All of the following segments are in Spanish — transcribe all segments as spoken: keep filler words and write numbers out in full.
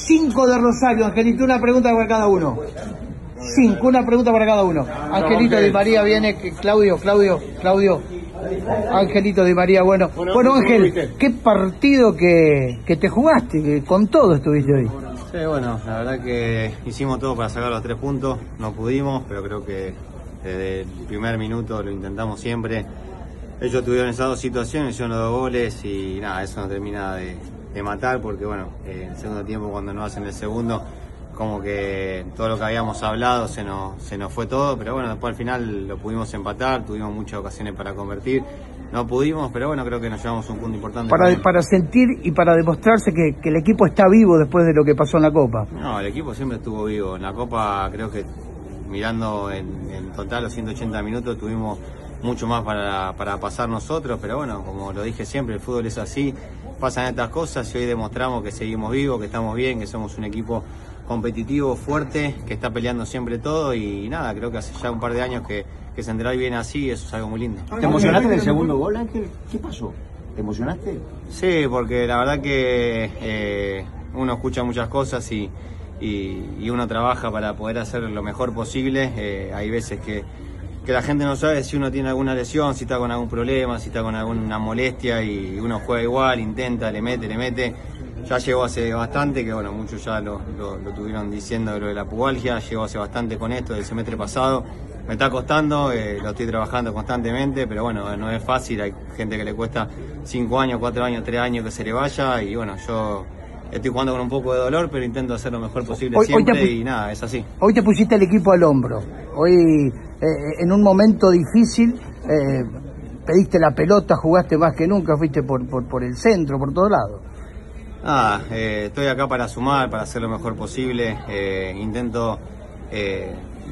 Cinco de Rosario, Angelito, una pregunta para cada uno. Cinco, una pregunta para cada uno. Angelito Di María viene, Claudio, Claudio, Claudio. Angelito Di María, bueno. Bueno, Ángel, ¿qué partido que, que te jugaste? Que con todo estuviste hoy. Sí, bueno, la verdad que hicimos todo para sacar los tres puntos, no pudimos, pero creo que desde el primer minuto lo intentamos siempre. Ellos tuvieron esas dos situaciones, hicieron los dos goles y nada, eso no termina de, de matar porque bueno, en el segundo tiempo cuando no hacen el segundo, como que todo lo que habíamos hablado se nos, se nos fue todo, pero bueno, después al final lo pudimos empatar, tuvimos muchas ocasiones para convertir, no pudimos, pero bueno, creo que nos llevamos un punto importante. Para, para sentir y para demostrarse que, que el equipo está vivo después de lo que pasó en la Copa. No, el equipo siempre estuvo vivo, en la Copa creo que mirando en, en total los ciento ochenta minutos tuvimos mucho más para, para pasar nosotros, pero bueno, como lo dije siempre, el fútbol es así, pasan estas cosas y hoy demostramos que seguimos vivos, que estamos bien, que somos un equipo competitivo, fuerte, que está peleando siempre todo y nada, creo que hace ya un par de años que, que Central viene así y eso es algo muy lindo. ¿Te emocionaste en el segundo gol, Ángel? ¿Qué pasó? ¿Te emocionaste? Sí, porque la verdad que eh, uno escucha muchas cosas y, y, y uno trabaja para poder hacer lo mejor posible. Eh, hay veces que, que la gente no sabe si uno tiene alguna lesión, si está con algún problema, si está con alguna molestia y uno juega igual, intenta, le mete, le mete. Ya llegó hace bastante, que bueno, muchos ya lo, lo, lo tuvieron diciendo lo de la pubalgia, llegó hace bastante con esto del semestre pasado, me está costando, eh, lo estoy trabajando constantemente, pero bueno, no es fácil, hay gente que le cuesta cinco años, cuatro años, tres años que se le vaya y bueno, yo estoy jugando con un poco de dolor, pero intento hacer lo mejor posible hoy, siempre hoy te, y nada, es así. Hoy te pusiste el equipo al hombro, hoy eh, en un momento difícil, eh, pediste la pelota, jugaste más que nunca, fuiste por, por, por el centro, por todos lados. Ah, eh, estoy acá para sumar, para hacer lo mejor posible. Eh, intento, eh,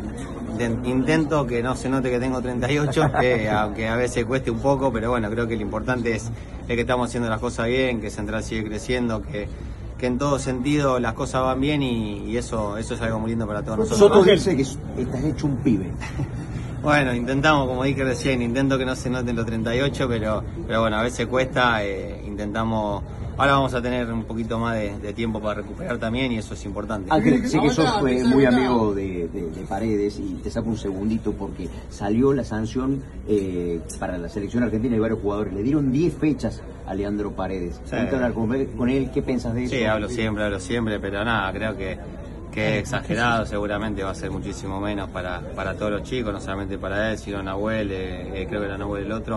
de, intento que no se note que tengo treinta y ocho, eh, aunque a veces cueste un poco, pero bueno, creo que lo importante es, es que estamos haciendo las cosas bien, que Central sigue creciendo, que, que en todo sentido las cosas van bien y, y eso, eso es algo muy lindo para todos nosotros. Soto dice que estás hecho un pibe. Bueno, intentamos, como dije recién, intento que no se noten los treinta y ocho, pero, pero bueno, a veces cuesta, eh, intentamos. Ahora vamos a tener un poquito más de, de tiempo para recuperar también y eso es importante. Ángel, sé que sos eh, muy amigo de, de, de Paredes y te saco un segundito porque salió la sanción eh, para la selección argentina y varios jugadores. Le dieron diez fechas a Leandro Paredes. Sí. ¿Puedes hablar con él, con él? ¿Qué piensas de eso? Sí, hablo siempre, hablo siempre, pero nada, creo que, que es exagerado. Seguramente va a ser muchísimo menos para, para todos los chicos, no solamente para él, sino Nahuel, eh, eh, creo que era Nahuel el otro.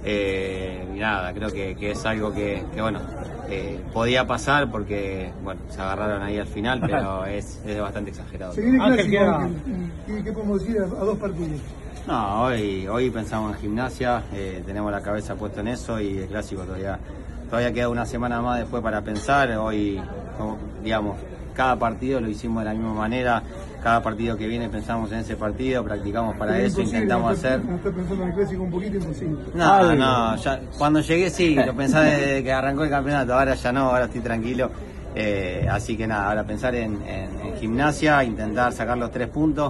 Eh, y nada, creo que, que es algo que, que bueno, eh, podía pasar porque, bueno, se agarraron ahí al final, pero es, es bastante exagerado. Se viene clásico, ¿qué, ¿qué podemos decir a, a dos partidos? No, hoy, hoy pensamos en Gimnasia, eh, tenemos la cabeza puesta en eso y el clásico todavía, todavía queda una semana más después para pensar. Hoy, como, digamos, cada partido lo hicimos de la misma manera, cada partido que viene pensamos en ese partido, practicamos para Pero eso, intentamos no hacer... ¿No estás pensando en el clásico un poquito imposible? No, no, ya, cuando llegué sí, lo pensaba desde que arrancó el campeonato, ahora ya no, ahora estoy tranquilo, eh, así que nada, ahora pensar en, en, en Gimnasia, intentar sacar los tres puntos.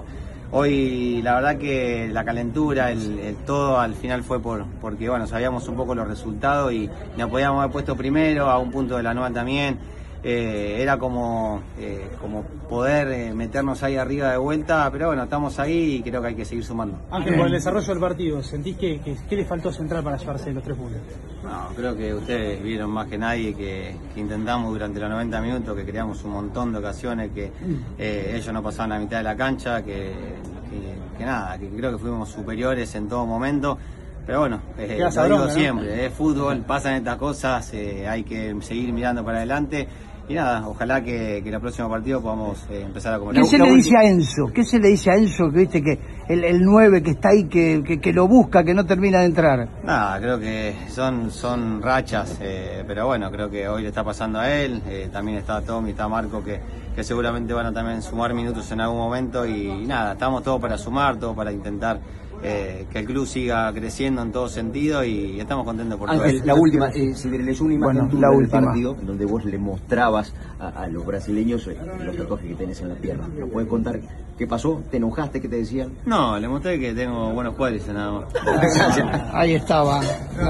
Hoy la verdad que la calentura, el, el todo al final fue por porque bueno, sabíamos un poco los resultados y nos podíamos haber puesto primero, a un punto de la nueva también. Eh, era como, eh, como poder eh, meternos ahí arriba de vuelta, pero bueno, estamos ahí y creo que hay que seguir sumando. Ángel, con el desarrollo del partido, ¿sentís que, que, que le faltó Central para llevarse los tres puntos? No, creo que ustedes vieron más que nadie que, que intentamos durante los noventa minutos, que creamos un montón de ocasiones, que eh, ellos no pasaban la mitad de la cancha, que, que, que nada, que creo que fuimos superiores en todo momento. Pero bueno, eh, lo digo ¿no? siempre, es fútbol, pasan estas cosas, eh, hay que seguir mirando para adelante y nada, ojalá que, que el próximo partido podamos eh, empezar a comer. ¿Qué se le dice a Enzo? ¿Qué se le dice a Enzo que viste que el, el nueve que está ahí, que, que, que lo busca, que no termina de entrar? Nada, creo que son, son rachas, eh, pero bueno, creo que hoy le está pasando a él, eh, también está Tommy, está Marco, que, que seguramente van a también sumar minutos en algún momento y, y nada, estamos todos para sumar, todos para intentar Eh, que el club siga creciendo en todo sentido y estamos contentos por Ángel, todo. La última, eh, si tenés una imagen bueno, tuya la del última. partido donde vos le mostrabas a, a los brasileños eh, los tatuajes que tenés en la pierna. ¿Nos puedes contar qué pasó? ¿Te enojaste? ¿Qué te decían? No, le mostré que tengo buenos cuádriceps nada más. Ahí estaba.